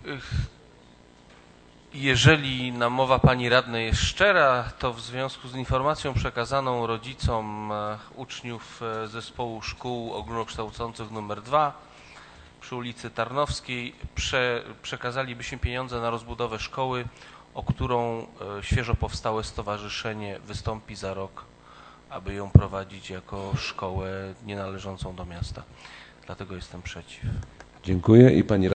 Jeżeli namowa pani radnej jest szczera, to w związku z informacją przekazaną rodzicom uczniów zespołu szkół ogólnokształcących nr 2 przy ulicy Tarnowskiej przekazalibyśmy pieniądze na rozbudowę szkoły, o którą świeżo powstałe stowarzyszenie wystąpi za rok, aby ją prowadzić jako szkołę nienależącą do miasta. Dlatego jestem przeciw. Dziękuję. I pani